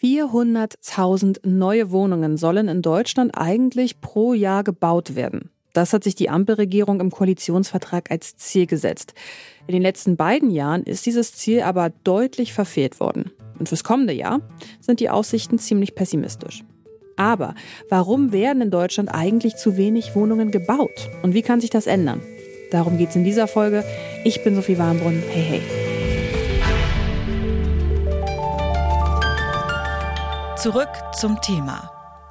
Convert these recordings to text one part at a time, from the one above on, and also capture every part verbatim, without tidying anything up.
vierhunderttausend neue Wohnungen sollen in Deutschland eigentlich pro Jahr gebaut werden. Das hat sich die Ampelregierung im Koalitionsvertrag als Ziel gesetzt. In den letzten beiden Jahren ist dieses Ziel aber deutlich verfehlt worden. Und fürs kommende Jahr sind die Aussichten ziemlich pessimistisch. Aber warum werden in Deutschland eigentlich zu wenig Wohnungen gebaut? Und wie kann sich das ändern? Darum geht's in dieser Folge. Ich bin Sophie Warmbrunn. Hey, hey. Zurück zum Thema.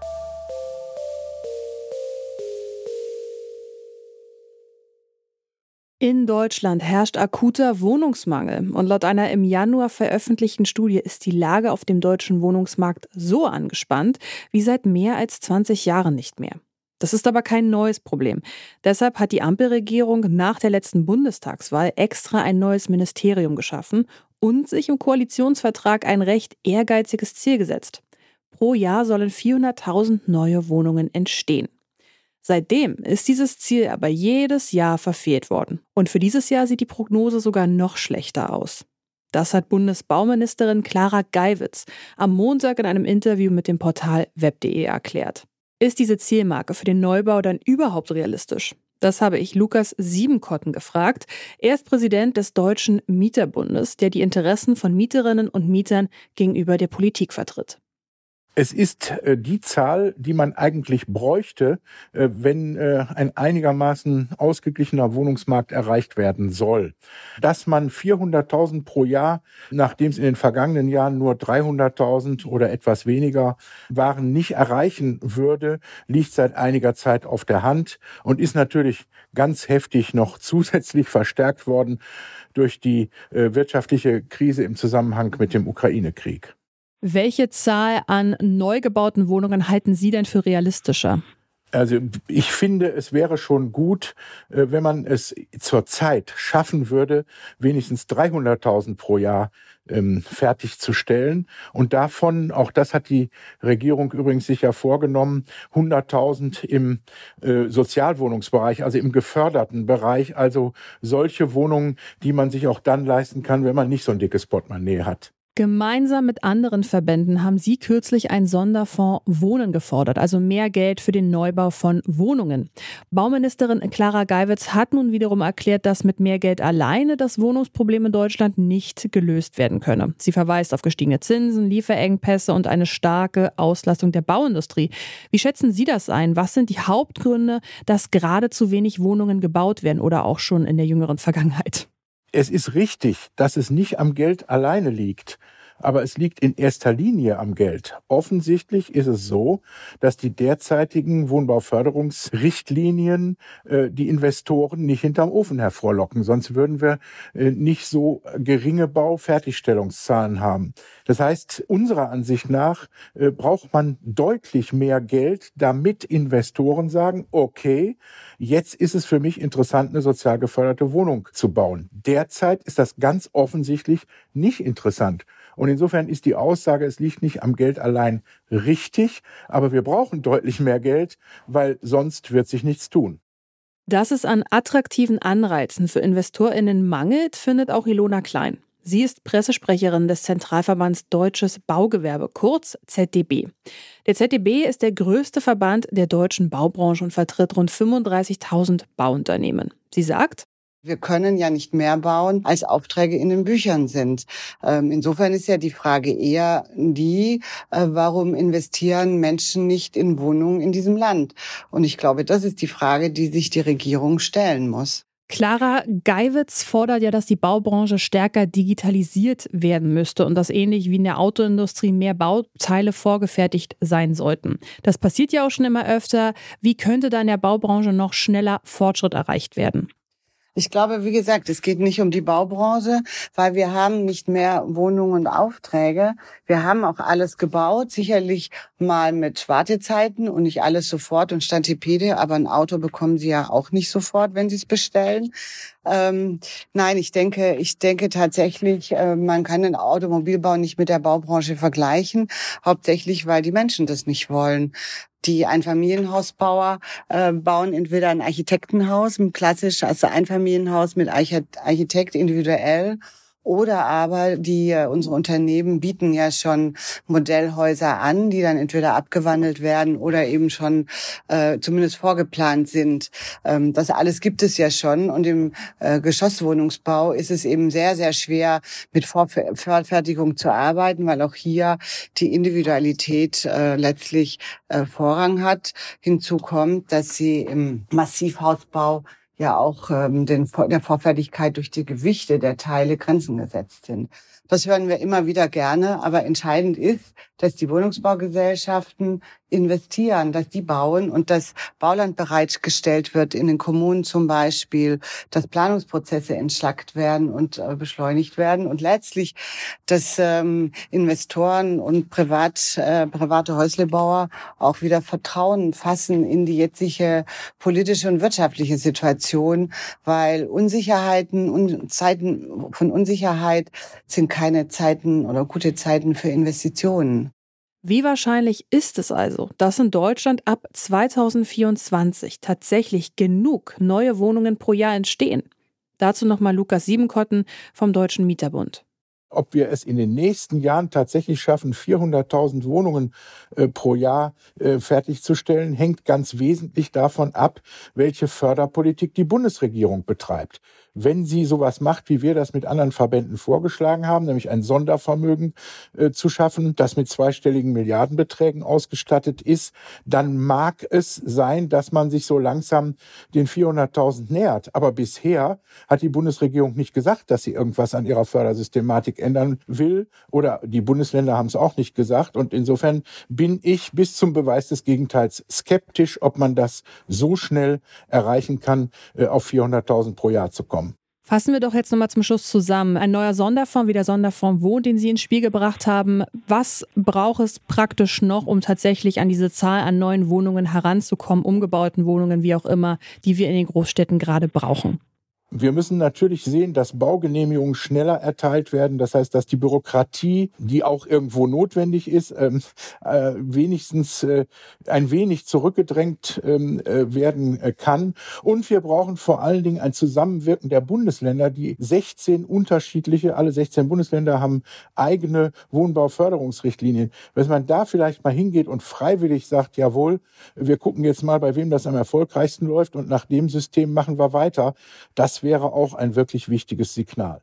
In Deutschland herrscht akuter Wohnungsmangel und laut einer im Januar veröffentlichten Studie ist die Lage auf dem deutschen Wohnungsmarkt so angespannt wie seit mehr als zwanzig Jahren nicht mehr. Das ist aber kein neues Problem. Deshalb hat die Ampelregierung nach der letzten Bundestagswahl extra ein neues Ministerium geschaffen und sich im Koalitionsvertrag ein recht ehrgeiziges Ziel gesetzt. Pro Jahr sollen vierhunderttausend neue Wohnungen entstehen. Seitdem ist dieses Ziel aber jedes Jahr verfehlt worden. Und für dieses Jahr sieht die Prognose sogar noch schlechter aus. Das hat Bundesbauministerin Clara Geiwitz am Montag in einem Interview mit dem Portal web punkt de erklärt. Ist diese Zielmarke für den Neubau dann überhaupt realistisch? Das habe ich Lukas Siebenkotten gefragt. Er ist Präsident des Deutschen Mieterbundes, der die Interessen von Mieterinnen und Mietern gegenüber der Politik vertritt. Es ist äh, die Zahl, die man eigentlich bräuchte, äh, wenn äh, ein einigermaßen ausgeglichener Wohnungsmarkt erreicht werden soll. Dass man vierhunderttausend pro Jahr, nachdem es in den vergangenen Jahren nur dreihunderttausend oder etwas weniger waren, nicht erreichen würde, liegt seit einiger Zeit auf der Hand und ist natürlich ganz heftig noch zusätzlich verstärkt worden durch die äh, wirtschaftliche Krise im Zusammenhang mit dem Ukraine-Krieg. Welche Zahl an neu gebauten Wohnungen halten Sie denn für realistischer? Also ich finde, es wäre schon gut, wenn man es zur Zeit schaffen würde, wenigstens dreihunderttausend pro Jahr ähm, fertigzustellen. Und davon, auch das hat die Regierung übrigens sich ja vorgenommen, hunderttausend im äh, Sozialwohnungsbereich, also im geförderten Bereich, also solche Wohnungen, die man sich auch dann leisten kann, wenn man nicht so ein dickes Portemonnaie hat. Gemeinsam mit anderen Verbänden haben Sie kürzlich einen Sonderfonds Wohnen gefordert, also mehr Geld für den Neubau von Wohnungen. Bauministerin Clara Geiwitz hat nun wiederum erklärt, dass mit mehr Geld alleine das Wohnungsproblem in Deutschland nicht gelöst werden könne. Sie verweist auf gestiegene Zinsen, Lieferengpässe und eine starke Auslastung der Bauindustrie. Wie schätzen Sie das ein? Was sind die Hauptgründe, dass gerade zu wenig Wohnungen gebaut werden oder auch schon in der jüngeren Vergangenheit? Es ist richtig, dass es nicht am Geld alleine liegt, aber es liegt in erster Linie am Geld. Offensichtlich ist es so, dass die derzeitigen Wohnbauförderungsrichtlinien äh, die Investoren nicht hinterm Ofen hervorlocken, sonst würden wir äh, nicht so geringe Baufertigstellungszahlen haben. Das heißt, unserer Ansicht nach äh, braucht man deutlich mehr Geld, damit Investoren sagen, okay, jetzt ist es für mich interessant, eine sozial geförderte Wohnung zu bauen. Derzeit ist das ganz offensichtlich nicht interessant. Und insofern ist die Aussage, es liegt nicht am Geld allein richtig, aber wir brauchen deutlich mehr Geld, weil sonst wird sich nichts tun. Dass es an attraktiven Anreizen für InvestorInnen mangelt, findet auch Ilona Klein. Sie ist Pressesprecherin des Zentralverbands Deutsches Baugewerbe, kurz Z D B. Der Z D B ist der größte Verband der deutschen Baubranche und vertritt rund fünfunddreißigtausend Bauunternehmen. Sie sagt: Wir können ja nicht mehr bauen, als Aufträge in den Büchern sind. Ähm, insofern ist ja die Frage eher die, äh, warum investieren Menschen nicht in Wohnungen in diesem Land? Und ich glaube, das ist die Frage, die sich die Regierung stellen muss. Clara Geiwitz fordert ja, dass die Baubranche stärker digitalisiert werden müsste und dass ähnlich wie in der Autoindustrie mehr Bauteile vorgefertigt sein sollten. Das passiert ja auch schon immer öfter. Wie könnte da in der Baubranche noch schneller Fortschritt erreicht werden? Ich glaube, wie gesagt, es geht nicht um die Baubranche, weil wir haben nicht mehr Wohnungen und Aufträge. Wir haben auch alles gebaut, sicherlich mal mit Wartezeiten und nicht alles sofort und Stantipede, aber ein Auto bekommen Sie ja auch nicht sofort, wenn Sie es bestellen. Ähm, nein, ich denke, ich denke tatsächlich, äh, man kann den Automobilbau nicht mit der Baubranche vergleichen, hauptsächlich, weil die Menschen das nicht wollen. Die Einfamilienhausbauer äh, bauen entweder ein Architektenhaus, ein klassisch, also Einfamilienhaus mit Architekt individuell, Oder aber die unsere Unternehmen bieten ja schon Modellhäuser an, die dann entweder abgewandelt werden oder eben schon äh, zumindest vorgeplant sind. Ähm, das alles gibt es ja schon. Und im äh, Geschosswohnungsbau ist es eben sehr, sehr schwer, mit Vorfertigung zu arbeiten, weil auch hier die Individualität äh, letztlich äh, Vorrang hat. Hinzu kommt, dass sie im Massivhausbau ja auch ähm, den, der Vorfertigkeit durch die Gewichte der Teile Grenzen gesetzt sind. Das hören wir immer wieder gerne, aber entscheidend ist, dass die Wohnungsbaugesellschaften investieren, dass die bauen und dass Bauland bereitgestellt wird in den Kommunen zum Beispiel, dass Planungsprozesse entschlackt werden und äh, beschleunigt werden und letztlich, dass ähm, Investoren und Privat, äh, private Häuslebauer auch wieder Vertrauen fassen in die jetzige politische und wirtschaftliche Situation, weil Unsicherheiten und Zeiten von Unsicherheit sind keine Zeiten oder gute Zeiten für Investitionen. Wie wahrscheinlich ist es also, dass in Deutschland ab zweitausendvierundzwanzig tatsächlich genug neue Wohnungen pro Jahr entstehen? Dazu nochmal Lukas Siebenkotten vom Deutschen Mieterbund. Ob wir es in den nächsten Jahren tatsächlich schaffen, vierhunderttausend Wohnungen äh, pro Jahr äh, fertigzustellen, hängt ganz wesentlich davon ab, welche Förderpolitik die Bundesregierung betreibt. Wenn sie sowas macht, wie wir das mit anderen Verbänden vorgeschlagen haben, nämlich ein Sondervermögen äh, zu schaffen, das mit zweistelligen Milliardenbeträgen ausgestattet ist, dann mag es sein, dass man sich so langsam den vierhunderttausend nähert. Aber bisher hat die Bundesregierung nicht gesagt, dass sie irgendwas an ihrer Fördersystematik ändern will, oder die Bundesländer haben es auch nicht gesagt. Und insofern bin ich bis zum Beweis des Gegenteils skeptisch, ob man das so schnell erreichen kann, äh, auf vierhunderttausend pro Jahr zu kommen. Fassen wir doch jetzt nochmal zum Schluss zusammen. Ein neuer Sonderfonds, wie der Sonderfonds Wohnen, den Sie ins Spiel gebracht haben. Was braucht es praktisch noch, um tatsächlich an diese Zahl an neuen Wohnungen heranzukommen, umgebauten Wohnungen, wie auch immer, die wir in den Großstädten gerade brauchen? Wir müssen natürlich sehen, dass Baugenehmigungen schneller erteilt werden. Das heißt, dass die Bürokratie, die auch irgendwo notwendig ist, ähm, äh, wenigstens äh, ein wenig zurückgedrängt ähm, äh, werden äh, kann. Und wir brauchen vor allen Dingen ein Zusammenwirken der Bundesländer. Die sechzehn unterschiedliche, alle sechzehn Bundesländer haben eigene Wohnbauförderungsrichtlinien. Wenn man da vielleicht mal hingeht und freiwillig sagt, jawohl, wir gucken jetzt mal, bei wem das am erfolgreichsten läuft und nach dem System machen wir weiter, das wäre auch ein wirklich wichtiges Signal.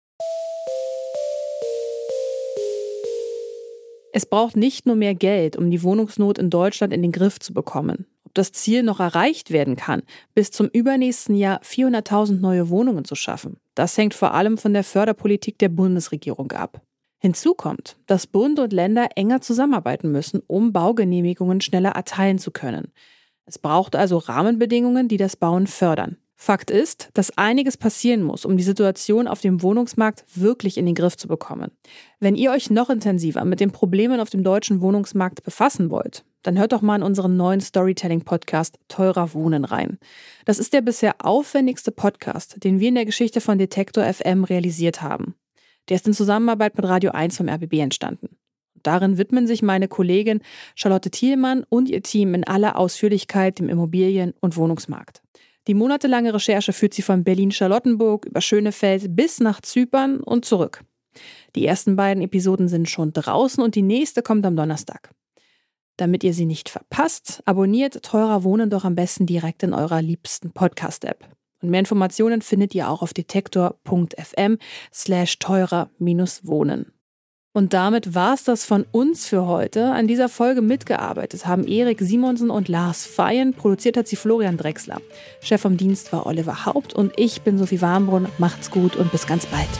Es braucht nicht nur mehr Geld, um die Wohnungsnot in Deutschland in den Griff zu bekommen. Ob das Ziel noch erreicht werden kann, bis zum übernächsten Jahr vierhunderttausend neue Wohnungen zu schaffen, das hängt vor allem von der Förderpolitik der Bundesregierung ab. Hinzu kommt, dass Bund und Länder enger zusammenarbeiten müssen, um Baugenehmigungen schneller erteilen zu können. Es braucht also Rahmenbedingungen, die das Bauen fördern. Fakt ist, dass einiges passieren muss, um die Situation auf dem Wohnungsmarkt wirklich in den Griff zu bekommen. Wenn ihr euch noch intensiver mit den Problemen auf dem deutschen Wohnungsmarkt befassen wollt, dann hört doch mal in unseren neuen Storytelling-Podcast Teurer Wohnen rein. Das ist der bisher aufwendigste Podcast, den wir in der Geschichte von Detektor F M realisiert haben. Der ist in Zusammenarbeit mit Radio eins vom R B B entstanden. Darin widmen sich meine Kollegin Charlotte Thielmann und ihr Team in aller Ausführlichkeit dem Immobilien- und Wohnungsmarkt. Die monatelange Recherche führt sie von Berlin-Charlottenburg über Schönefeld bis nach Zypern und zurück. Die ersten beiden Episoden sind schon draußen und die nächste kommt am Donnerstag. Damit ihr sie nicht verpasst, abonniert Teurer Wohnen doch am besten direkt in eurer liebsten Podcast-App. Und mehr Informationen findet ihr auch auf detektor.fm slash teurer minus wohnen. Und damit war es das von uns für heute. An dieser Folge mitgearbeitet haben Erik Simonsen und Lars Feyen. Produziert hat sie Florian Drechsler. Chef vom Dienst war Oliver Haupt und ich bin Sophie Warmbrunn. Macht's gut und bis ganz bald.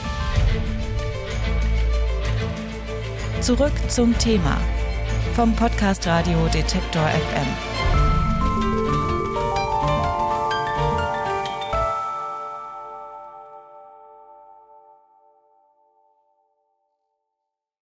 Zurück zum Thema vom Podcast Radio Detektor F M.